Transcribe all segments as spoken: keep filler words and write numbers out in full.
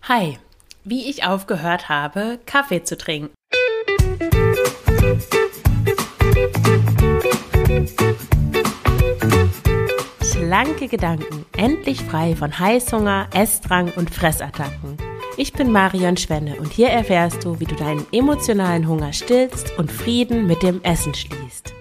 Hi, wie ich aufgehört habe, Kaffee zu trinken. Schlanke Gedanken, endlich frei von Heißhunger, Essdrang und Fressattacken. Ich bin Marion Schwenne und hier erfährst du, wie du deinen emotionalen Hunger stillst und Frieden mit dem Essen schließt.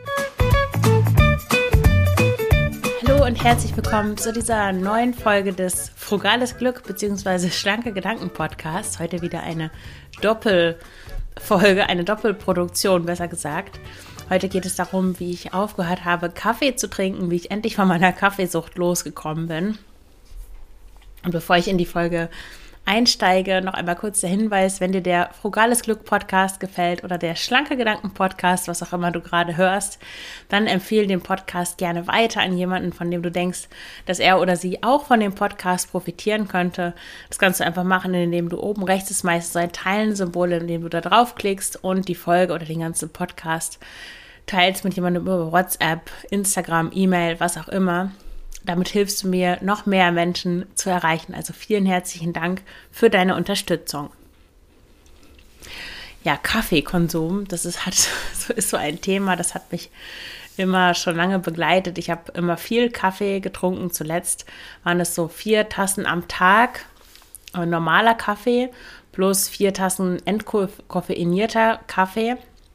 Hallo und herzlich willkommen zu dieser neuen Folge des Frugales Glück bzw. Schlanke Gedanken Podcasts. Heute wieder eine Doppelfolge, eine Doppelproduktion, besser gesagt. Heute geht es darum, wie ich aufgehört habe, Kaffee zu trinken, wie ich endlich von meiner Kaffeesucht losgekommen bin. Und bevor ich in die Folge einsteige, noch einmal kurz der Hinweis, wenn dir der Frugales Glück Podcast gefällt oder der Schlanke Gedanken Podcast, was auch immer du gerade hörst, dann empfehle den Podcast gerne weiter an jemanden, von dem du denkst, dass er oder sie auch von dem Podcast profitieren könnte. Das kannst du einfach machen, indem du oben rechts ist meistens so ein Teilen-Symbol, indem du da draufklickst und die Folge oder den ganzen Podcast teilst mit jemandem über WhatsApp, Instagram, E-Mail, was auch immer. Damit hilfst du mir, noch mehr Menschen zu erreichen. Also vielen herzlichen Dank für deine Unterstützung. Ja, Kaffeekonsum, das ist, hat, ist so ein Thema, das hat mich immer schon lange begleitet. Ich habe immer viel Kaffee getrunken. Zuletzt waren es so vier Tassen am Tag, normaler Kaffee, plus vier Tassen entkoffeinierter Kaffee.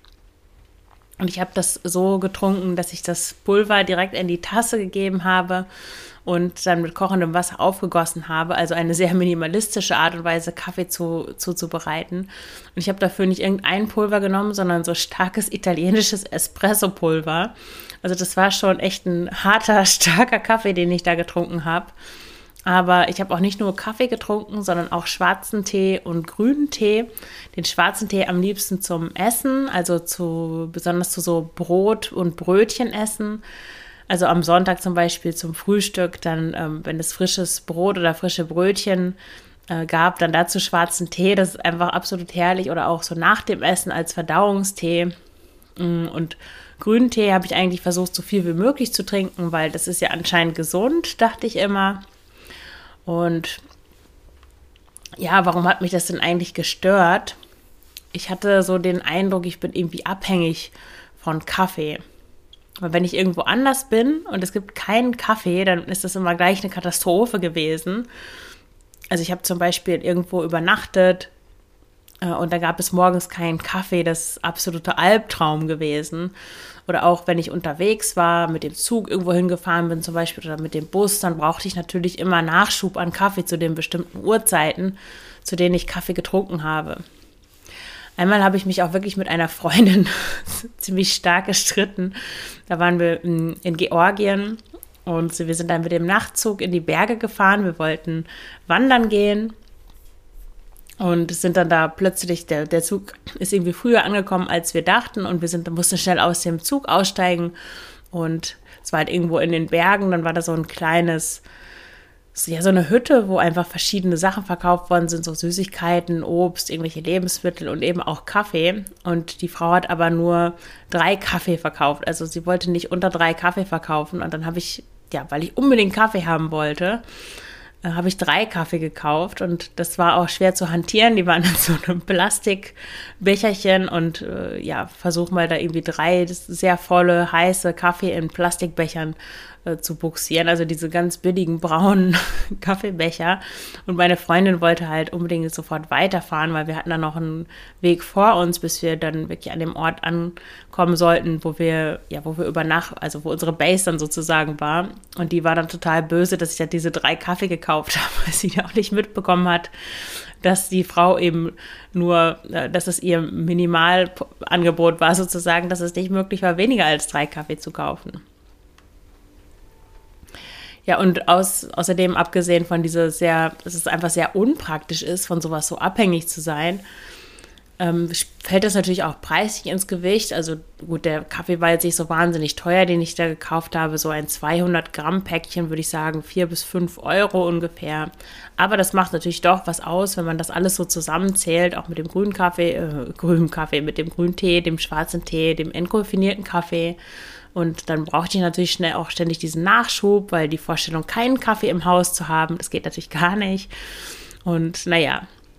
Und ich habe das so getrunken, dass ich das Pulver direkt in die Tasse gegeben habe und dann mit kochendem Wasser aufgegossen habe. Also eine sehr minimalistische Art und Weise, Kaffee zu, zuzubereiten. Und ich habe dafür nicht irgendein Pulver genommen, sondern so starkes italienisches Espresso-Pulver. Also das war schon echt ein harter, starker Kaffee, den ich da getrunken habe. Aber ich habe auch nicht nur Kaffee getrunken, sondern auch schwarzen Tee und grünen Tee. Den schwarzen Tee am liebsten zum Essen, also zu besonders zu so Brot und Brötchen essen. Also am Sonntag zum Beispiel zum Frühstück, dann ähm, wenn es frisches Brot oder frische Brötchen äh, gab, dann dazu schwarzen Tee. Das ist einfach absolut herrlich. Oder auch so nach dem Essen als Verdauungstee. Und grünen Tee habe ich eigentlich versucht, so viel wie möglich zu trinken, weil das ist ja anscheinend gesund, dachte ich immer. Und ja, warum hat mich das denn eigentlich gestört? Ich hatte so den Eindruck, ich bin irgendwie abhängig von Kaffee. Weil wenn ich irgendwo anders bin und es gibt keinen Kaffee, dann ist das immer gleich eine Katastrophe gewesen. Also ich habe zum Beispiel irgendwo übernachtet äh, und da gab es morgens keinen Kaffee. Das ist absoluter Albtraum gewesen. Oder auch, wenn ich unterwegs war, mit dem Zug irgendwo hingefahren bin zum Beispiel oder mit dem Bus, dann brauchte ich natürlich immer Nachschub an Kaffee zu den bestimmten Uhrzeiten, zu denen ich Kaffee getrunken habe. Einmal habe ich mich auch wirklich mit einer Freundin ziemlich stark gestritten. Da waren wir in, in Georgien und wir sind dann mit dem Nachtzug in die Berge gefahren. Wir wollten wandern gehen. Und sind dann da plötzlich, der, der Zug ist irgendwie früher angekommen, als wir dachten. Und wir sind, mussten schnell aus dem Zug aussteigen. Und es war halt irgendwo in den Bergen. Dann war da so ein kleines, ja, so eine Hütte, wo einfach verschiedene Sachen verkauft worden sind. So Süßigkeiten, Obst, irgendwelche Lebensmittel und eben auch Kaffee. Und die Frau hat aber nur drei Kaffee verkauft. Also sie wollte nicht unter drei Kaffee verkaufen. Und dann habe ich, ja, weil ich unbedingt Kaffee haben wollte, habe ich drei Kaffee gekauft und das war auch schwer zu hantieren. Die waren in so einem Plastikbecherchen und äh, ja, versuch mal da irgendwie drei sehr volle, heiße Kaffee in Plastikbechern äh, zu buxieren. Also diese ganz billigen braunen Kaffeebecher. Und meine Freundin wollte halt unbedingt sofort weiterfahren, weil wir hatten dann noch einen Weg vor uns, bis wir dann wirklich an dem Ort ankommen sollten, wo wir, ja, wo wir über Nacht, also wo unsere Base dann sozusagen war. Und die war dann total böse, dass ich ja diese drei Kaffee gekauft habe, weil sie auch nicht mitbekommen hat, dass die Frau eben nur, dass es ihr Minimalangebot war sozusagen, dass es nicht möglich war, weniger als drei Kaffee zu kaufen. Ja, und aus, außerdem abgesehen von dieser sehr, dass es einfach sehr unpraktisch ist, von sowas so abhängig zu sein, ähm, fällt das natürlich auch preislich ins Gewicht. Also gut, der Kaffee war jetzt nicht so wahnsinnig teuer, den ich da gekauft habe. So ein zweihundert Gramm Päckchen, würde ich sagen, vier bis fünf Euro ungefähr. Aber das macht natürlich doch was aus, wenn man das alles so zusammenzählt, auch mit dem grünen Kaffee, äh, grünen Kaffee, mit dem grünen Tee, dem schwarzen Tee, dem entkoffinierten Kaffee. Und dann brauchte ich natürlich schnell auch ständig diesen Nachschub, weil die Vorstellung, keinen Kaffee im Haus zu haben, das geht natürlich gar nicht. Und naja,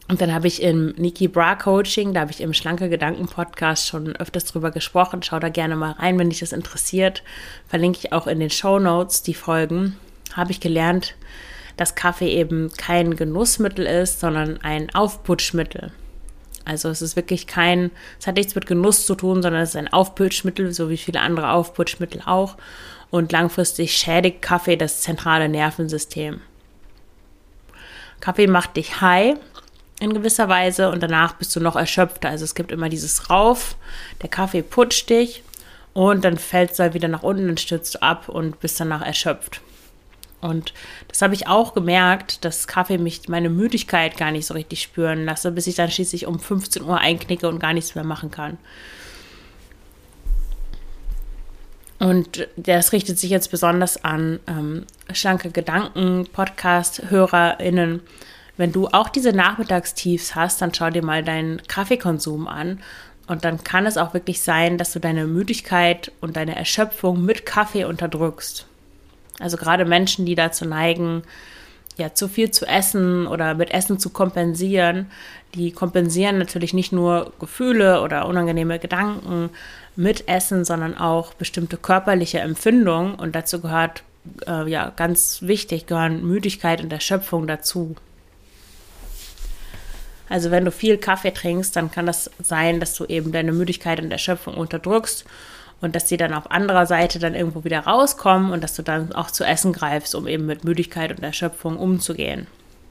Und dann habe ich im Niki Bra Coaching, da habe ich im Schlanke Gedanken Podcast schon öfters drüber gesprochen. Schau da gerne mal rein, wenn dich das interessiert. Verlinke ich auch in den Shownotes die Folgen. Habe ich gelernt, dass Kaffee eben kein Genussmittel ist, sondern ein Aufputschmittel. Also es ist wirklich kein, es hat nichts mit Genuss zu tun, sondern es ist ein Aufputschmittel, so wie viele andere Aufputschmittel auch. Und langfristig schädigt Kaffee das zentrale Nervensystem. Kaffee macht dich high in gewisser Weise und danach bist du noch erschöpfter. Also es gibt immer dieses Rauf, der Kaffee putscht dich und dann fällst du halt wieder nach unten, dann stürzt du ab und bist danach erschöpft. Und das habe ich auch gemerkt, dass Kaffee mich meine Müdigkeit gar nicht so richtig spüren lasse, bis ich dann schließlich um fünfzehn Uhr einknicke und gar nichts mehr machen kann. Und das richtet sich jetzt besonders an ähm, schlanke Gedanken-Podcast-HörerInnen. Wenn du auch diese Nachmittagstiefs hast, dann schau dir mal deinen Kaffeekonsum an. Und dann kann es auch wirklich sein, dass du deine Müdigkeit und deine Erschöpfung mit Kaffee unterdrückst. Also gerade Menschen, die dazu neigen, ja, zu viel zu essen oder mit Essen zu kompensieren, die kompensieren natürlich nicht nur Gefühle oder unangenehme Gedanken mit Essen, sondern auch bestimmte körperliche Empfindungen. Und dazu gehört, äh, ja, ganz wichtig, gehören Müdigkeit und Erschöpfung dazu. Also wenn du viel Kaffee trinkst, dann kann das sein, dass du eben deine Müdigkeit und Erschöpfung unterdrückst und dass die dann auf anderer Seite dann irgendwo wieder rauskommen und dass du dann auch zu Essen greifst, um eben mit Müdigkeit und Erschöpfung umzugehen.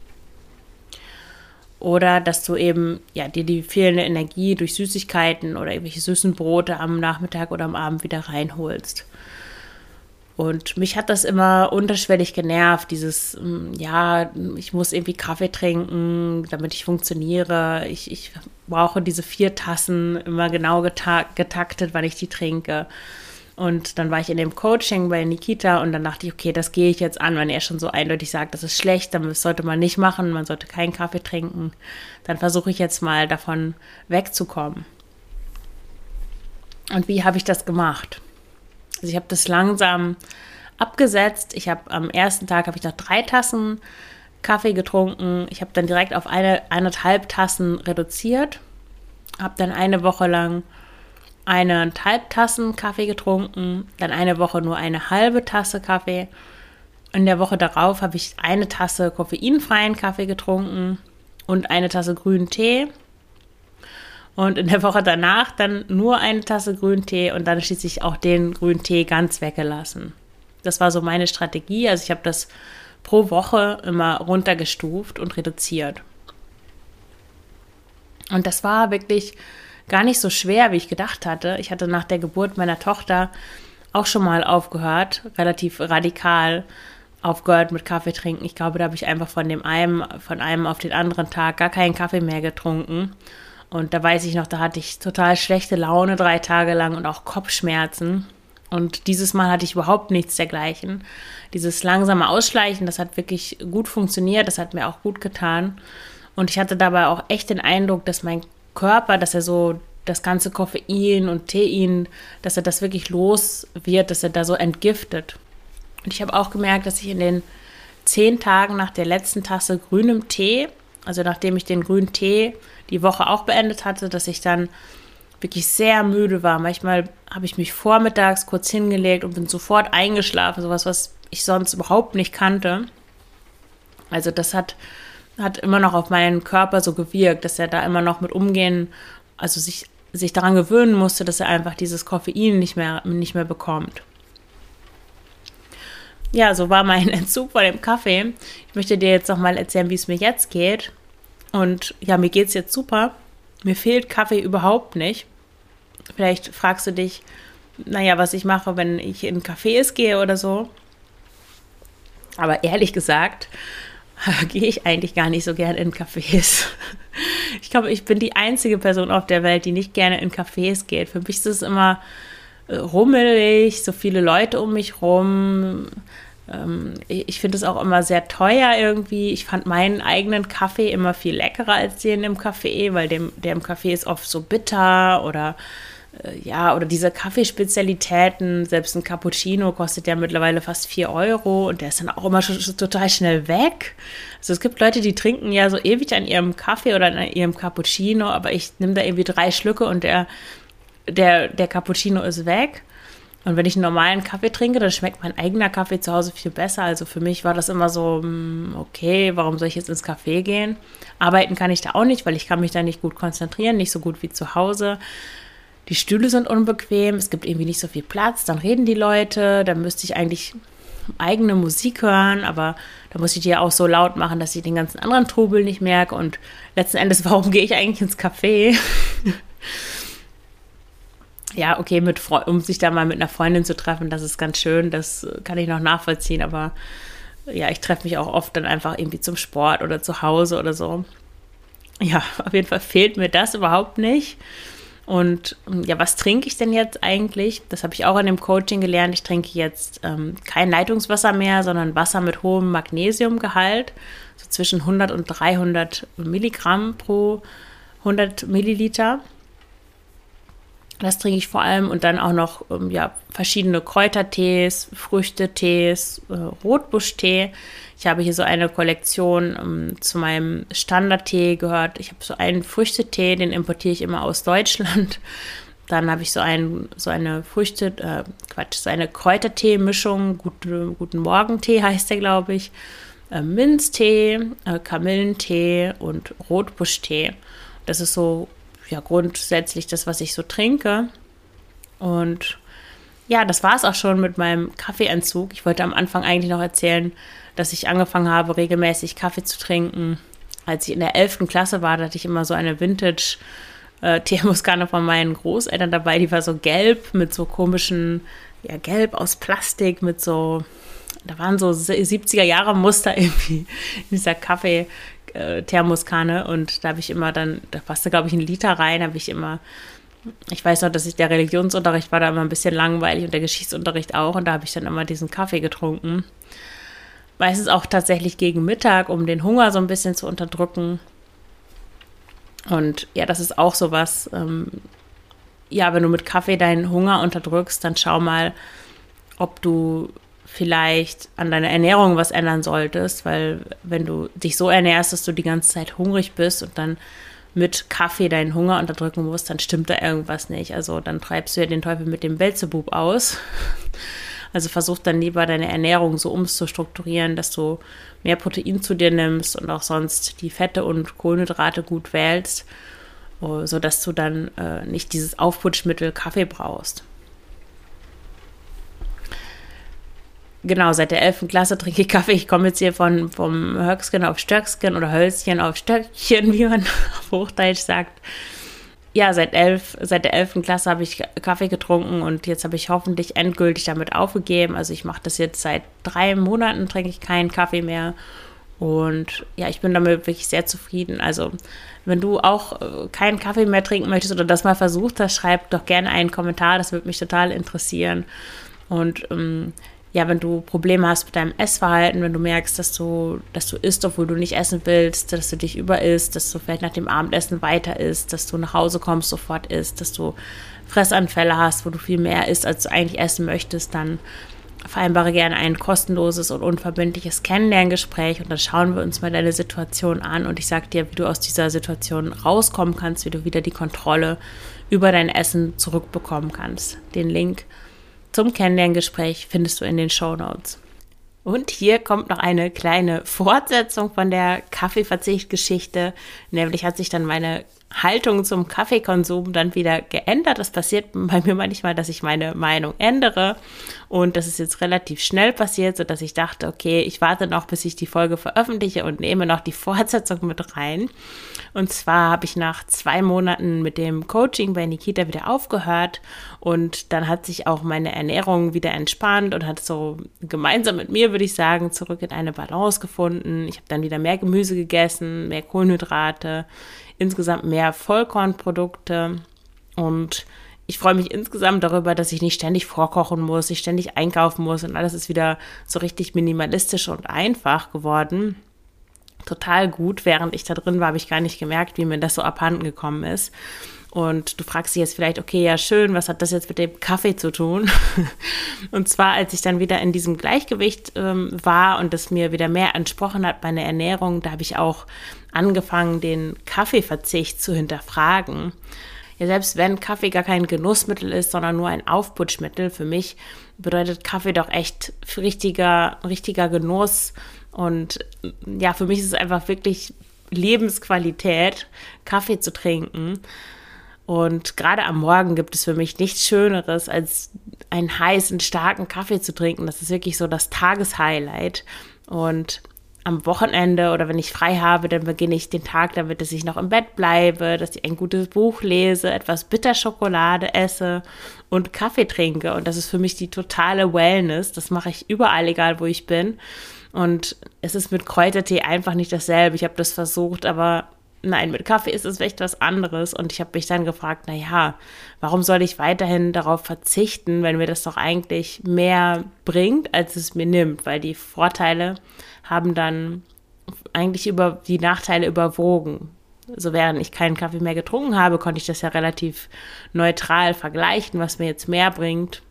Oder dass du eben ja, dir die fehlende Energie durch Süßigkeiten oder irgendwelche süßen Brote am Nachmittag oder am Abend wieder reinholst. Und mich hat das immer unterschwellig genervt, dieses, ja, ich muss irgendwie Kaffee trinken, damit ich funktioniere. Ich, ich brauche diese vier Tassen immer genau geta- getaktet, wann ich die trinke. Und dann war ich in dem Coaching bei Nikita und dann dachte ich, okay, das gehe ich jetzt an, wenn er schon so eindeutig sagt, das ist schlecht, dann sollte man nicht machen, man sollte keinen Kaffee trinken. Dann versuche ich jetzt mal davon wegzukommen. Und wie habe ich das gemacht? Also ich habe das langsam abgesetzt. Ich habe am ersten Tag habe ich noch drei Tassen Kaffee getrunken. Ich habe dann direkt auf eine eineinhalb Tassen reduziert. Habe dann eine Woche lang eineinhalb Tassen Kaffee getrunken. Dann eine Woche nur eine halbe Tasse Kaffee. In der Woche darauf habe ich eine Tasse koffeinfreien Kaffee getrunken und eine Tasse grünen Tee. Und in der Woche danach dann nur eine Tasse grünen Tee und dann schließlich auch den grünen Tee ganz weggelassen. Das war so meine Strategie. Also ich habe das pro Woche immer runtergestuft und reduziert. Und das war wirklich gar nicht so schwer, wie ich gedacht hatte. Ich hatte nach der Geburt meiner Tochter auch schon mal aufgehört, relativ radikal aufgehört mit Kaffee trinken. Ich glaube, da habe ich einfach von dem einen, von einem auf den anderen Tag gar keinen Kaffee mehr getrunken. Und da weiß ich noch, da hatte ich total schlechte Laune drei Tage lang und auch Kopfschmerzen. Und dieses Mal hatte ich überhaupt nichts dergleichen. Dieses langsame Ausschleichen, das hat wirklich gut funktioniert, das hat mir auch gut getan. Und ich hatte dabei auch echt den Eindruck, dass mein Körper, dass er so das ganze Koffein und Tein, dass er das wirklich los wird, dass er da so entgiftet. Und ich habe auch gemerkt, dass ich in den zehn Tagen nach der letzten Tasse grünem Tee, also nachdem ich den grünen Tee die Woche auch beendet hatte, dass ich dann wirklich sehr müde war. Manchmal habe ich mich vormittags kurz hingelegt und bin sofort eingeschlafen, sowas, was ich sonst überhaupt nicht kannte. Also das hat, hat immer noch auf meinen Körper so gewirkt, dass er da immer noch mit umgehen, also sich, sich daran gewöhnen musste, dass er einfach dieses Koffein nicht mehr, nicht mehr bekommt. Ja, so war mein Entzug von dem Kaffee. Ich möchte dir jetzt noch mal erzählen, wie es mir jetzt geht. Und ja, mir geht es jetzt super. Mir fehlt Kaffee überhaupt nicht. Vielleicht fragst du dich, naja, was ich mache, wenn ich in Cafés gehe oder so. Aber ehrlich gesagt, gehe ich eigentlich gar nicht so gern in Cafés. Ich glaube, ich bin die einzige Person auf der Welt, die nicht gerne in Cafés geht. Für mich ist es immer rummelig, so viele Leute um mich rum. Ich finde es auch immer sehr teuer irgendwie. Ich fand meinen eigenen Kaffee immer viel leckerer als den im Café, weil dem, der im Café ist oft so bitter oder ja, oder diese Kaffeespezialitäten, selbst ein Cappuccino kostet ja mittlerweile fast vier Euro und der ist dann auch immer schon, schon total schnell weg. Also es gibt Leute, die trinken ja so ewig an ihrem Kaffee oder an ihrem Cappuccino, aber ich nehme da irgendwie drei Schlücke und der, der, der Cappuccino ist weg. Und wenn ich einen normalen Kaffee trinke, dann schmeckt mein eigener Kaffee zu Hause viel besser. Also für mich war das immer so, okay, warum soll ich jetzt ins Café gehen? Arbeiten kann ich da auch nicht, weil ich kann mich da nicht gut konzentrieren, nicht so gut wie zu Hause. Die Stühle sind unbequem, es gibt irgendwie nicht so viel Platz, dann reden die Leute, dann müsste ich eigentlich eigene Musik hören, aber da muss ich die ja auch so laut machen, dass ich den ganzen anderen Trubel nicht merke und letzten Endes, warum gehe ich eigentlich ins Café? Ja, okay, mit Fre- um sich da mal mit einer Freundin zu treffen, das ist ganz schön, das kann ich noch nachvollziehen, aber ja, ich treffe mich auch oft dann einfach irgendwie zum Sport oder zu Hause oder so. Ja, auf jeden Fall fehlt mir das überhaupt nicht. Und ja, was trinke ich denn jetzt eigentlich? Das habe ich auch in dem Coaching gelernt. Ich trinke jetzt ähm, kein Leitungswasser mehr, sondern Wasser mit hohem Magnesiumgehalt, so zwischen hundert und dreihundert Milligramm pro hundert Milliliter. Das trinke ich vor allem und dann auch noch ähm, ja, verschiedene Kräutertees, Früchtetees, äh, Rotbuschtee. Ich habe hier so eine Kollektion ähm, zu meinem Standardtee gehört. Ich habe so einen Früchtetee, den importiere ich immer aus Deutschland. Dann habe ich so, ein, so eine Früchte, äh, Quatsch, so eine Kräutertee-Mischung, Gute, Guten Morgentee heißt der, glaube ich, äh, Minztee, äh, Kamillentee und Rotbuschtee. Das ist so ja grundsätzlich das, was ich so trinke. Und ja, das war es auch schon mit meinem Kaffeeentzug. Ich wollte am Anfang eigentlich noch erzählen, dass ich angefangen habe, regelmäßig Kaffee zu trinken. Als ich in der elften Klasse war, da hatte ich immer so eine Vintage-Thermoskanne von meinen Großeltern dabei. Die war so gelb mit so komischen, ja, gelb aus Plastik mit so, da waren so siebziger-Jahre-Muster irgendwie in dieser Kaffee- Thermoskanne und da habe ich immer dann, da passte glaube ich ein Liter rein, habe ich immer, ich weiß noch, dass ich der Religionsunterricht war da immer ein bisschen langweilig und der Geschichtsunterricht auch und da habe ich dann immer diesen Kaffee getrunken. Meistens auch tatsächlich gegen Mittag, um den Hunger so ein bisschen zu unterdrücken. Und ja, das ist auch sowas, ähm, ja, wenn du mit Kaffee deinen Hunger unterdrückst, dann schau mal, ob du vielleicht an deiner Ernährung was ändern solltest, weil wenn du dich so ernährst, dass du die ganze Zeit hungrig bist und dann mit Kaffee deinen Hunger unterdrücken musst, dann stimmt da irgendwas nicht. Also dann treibst du ja den Teufel mit dem Beelzebub aus. Also versuch dann lieber deine Ernährung so umzustrukturieren, dass du mehr Protein zu dir nimmst und auch sonst die Fette und Kohlenhydrate gut wählst, sodass du dann äh, nicht dieses Aufputschmittel Kaffee brauchst. Genau, seit der elften Klasse trinke ich Kaffee. Ich komme jetzt hier von, vom Höcksken auf Stöcksken oder Hölzchen auf Stöckchen, wie man auf Hochdeutsch sagt. Ja, seit, elf, seit der elften Klasse habe ich Kaffee getrunken und jetzt habe ich hoffentlich endgültig damit aufgegeben. Also ich mache das jetzt seit drei Monaten, trinke ich keinen Kaffee mehr. Und ja, ich bin damit wirklich sehr zufrieden. Also wenn du auch keinen Kaffee mehr trinken möchtest oder das mal versucht hast, schreib doch gerne einen Kommentar. Das würde mich total interessieren. Und ähm, ja, wenn du Probleme hast mit deinem Essverhalten, wenn du merkst, dass du, dass du isst, obwohl du nicht essen willst, dass du dich überisst, dass du vielleicht nach dem Abendessen weiter isst, dass du nach Hause kommst, sofort isst, dass du Fressanfälle hast, wo du viel mehr isst, als du eigentlich essen möchtest, dann vereinbare gerne ein kostenloses und unverbindliches Kennenlerngespräch und dann schauen wir uns mal deine Situation an und ich sage dir, wie du aus dieser Situation rauskommen kannst, wie du wieder die Kontrolle über dein Essen zurückbekommen kannst. Den Link zum Kennenlerngespräch findest du in den Shownotes. Und hier kommt noch eine kleine Fortsetzung von der Kaffeeverzicht-Geschichte. Nämlich hat sich dann meine Haltung zum Kaffeekonsum dann wieder geändert. Das passiert bei mir manchmal, dass ich meine Meinung ändere. Und das ist jetzt relativ schnell passiert, sodass ich dachte, okay, ich warte noch, bis ich die Folge veröffentliche und nehme noch die Fortsetzung mit rein. Und zwar habe ich nach zwei Monaten mit dem Coaching bei Nikita wieder aufgehört und dann hat sich auch meine Ernährung wieder entspannt und hat so gemeinsam mit mir, würde ich sagen, zurück in eine Balance gefunden. Ich habe dann wieder mehr Gemüse gegessen, mehr Kohlenhydrate, insgesamt mehr Vollkornprodukte und ich freue mich insgesamt darüber, dass ich nicht ständig vorkochen muss, ich ständig einkaufen muss und alles ist wieder so richtig minimalistisch und einfach geworden. Total gut, während ich da drin war, habe ich gar nicht gemerkt, wie mir das so abhanden gekommen ist. Und du fragst dich jetzt vielleicht, okay, ja schön, was hat das jetzt mit dem Kaffee zu tun? Und zwar, als ich dann wieder in diesem Gleichgewicht ähm, war und es mir wieder mehr entsprochen hat, meine Ernährung, da habe ich auch angefangen, den Kaffeeverzicht zu hinterfragen. Ja, selbst wenn Kaffee gar kein Genussmittel ist, sondern nur ein Aufputschmittel, für mich bedeutet Kaffee doch echt richtiger, richtiger Genuss. Und ja, für mich ist es einfach wirklich Lebensqualität, Kaffee zu trinken. Und gerade am Morgen gibt es für mich nichts Schöneres, als einen heißen, starken Kaffee zu trinken. Das ist wirklich so das Tageshighlight. Und am Wochenende oder wenn ich frei habe, dann beginne ich den Tag damit, dass ich noch im Bett bleibe, dass ich ein gutes Buch lese, etwas Bitterschokolade esse und Kaffee trinke. Und das ist für mich die totale Wellness. Das mache ich überall, egal wo ich bin. Und es ist mit Kräutertee einfach nicht dasselbe. Ich habe das versucht, aber nein, mit Kaffee ist es echt was anderes. Und ich habe mich dann gefragt, na ja, warum soll ich weiterhin darauf verzichten, wenn mir das doch eigentlich mehr bringt, als es mir nimmt? Weil die Vorteile haben dann eigentlich über die Nachteile überwogen. So während ich keinen Kaffee mehr getrunken habe, konnte ich das ja relativ neutral vergleichen, was mir jetzt mehr bringt.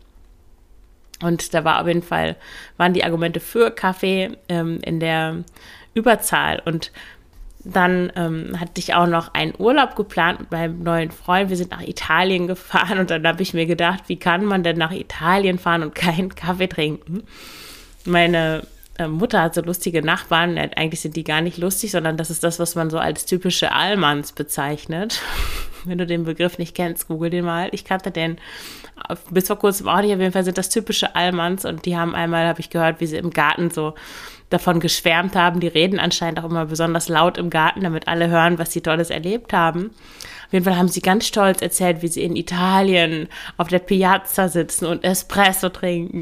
Und da war auf jeden Fall, waren die Argumente für Kaffee ähm, in der Überzahl. Und dann ähm, hatte ich auch noch einen Urlaub geplant mit meinem neuen Freund. Wir sind nach Italien gefahren und dann habe ich mir gedacht, wie kann man denn nach Italien fahren und keinen Kaffee trinken? Meine äh, Mutter hat so lustige Nachbarn. Ja, eigentlich sind die gar nicht lustig, sondern das ist das, was man so als typische Allmanns bezeichnet. Wenn du den Begriff nicht kennst, google den mal. Ich kannte den bis vor kurzem auch nicht. Auf jeden Fall sind das typische Allmanns und die haben einmal, habe ich gehört, wie sie im Garten so davon geschwärmt haben. Die reden anscheinend auch immer besonders laut im Garten, damit alle hören, was sie Tolles erlebt haben. Auf jeden Fall haben sie ganz stolz erzählt, wie sie in Italien auf der Piazza sitzen und Espresso trinken.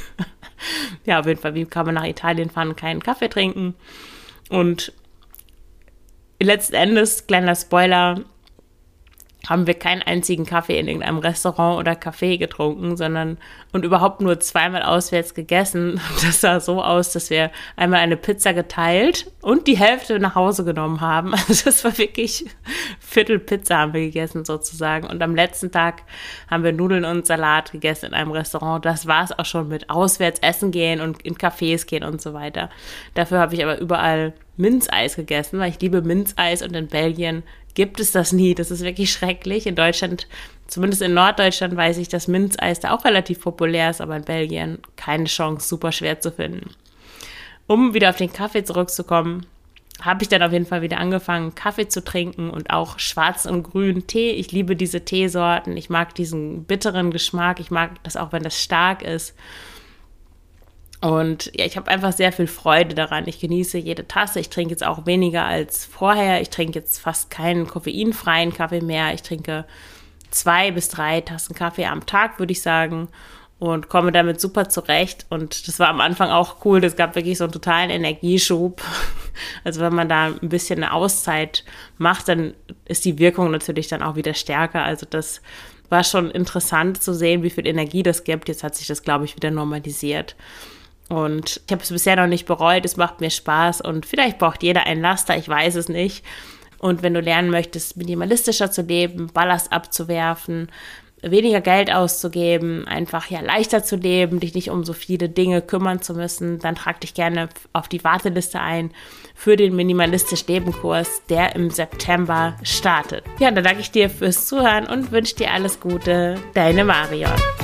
Ja, auf jeden Fall, wie kann man nach Italien fahren und keinen Kaffee trinken? Und letzten Endes, kleiner Spoiler, haben wir keinen einzigen Kaffee in irgendeinem Restaurant oder Café getrunken, sondern und überhaupt nur zweimal auswärts gegessen. Das sah so aus, dass wir einmal eine Pizza geteilt und die Hälfte nach Hause genommen haben. Also das war wirklich Viertel Pizza haben wir gegessen sozusagen. Und am letzten Tag haben wir Nudeln und Salat gegessen in einem Restaurant. Das war es auch schon mit auswärts essen gehen und in Cafés gehen und so weiter. Dafür habe ich aber überall Minzeis gegessen, weil ich liebe Minzeis und in Belgien gibt es das nie. Das ist wirklich schrecklich. In Deutschland, zumindest in Norddeutschland, weiß ich, dass Minzeis da auch relativ populär ist, aber in Belgien keine Chance, super schwer zu finden. Um wieder auf den Kaffee zurückzukommen, habe ich dann auf jeden Fall wieder angefangen, Kaffee zu trinken und auch schwarz und grün Tee. Ich liebe diese Teesorten. Ich mag diesen bitteren Geschmack. Ich mag das auch, wenn das stark ist. Und ja, ich habe einfach sehr viel Freude daran. Ich genieße jede Tasse. Ich trinke jetzt auch weniger als vorher. Ich trinke jetzt fast keinen koffeinfreien Kaffee mehr. Ich trinke zwei bis drei Tassen Kaffee am Tag, würde ich sagen. Und komme damit super zurecht. Und das war am Anfang auch cool. Das gab wirklich so einen totalen Energieschub. Also wenn man da ein bisschen eine Auszeit macht, dann ist die Wirkung natürlich dann auch wieder stärker. Also das war schon interessant zu sehen, wie viel Energie das gibt. Jetzt hat sich das, glaube ich, wieder normalisiert. Und ich habe es bisher noch nicht bereut, es macht mir Spaß und vielleicht braucht jeder ein Laster, ich weiß es nicht. Und wenn du lernen möchtest, minimalistischer zu leben, Ballast abzuwerfen, weniger Geld auszugeben, einfach ja leichter zu leben, dich nicht um so viele Dinge kümmern zu müssen, dann trag dich gerne auf die Warteliste ein für den Minimalistisch-Leben-Kurs, der im September startet. Ja, dann danke ich dir fürs Zuhören und wünsche dir alles Gute. Deine Marion.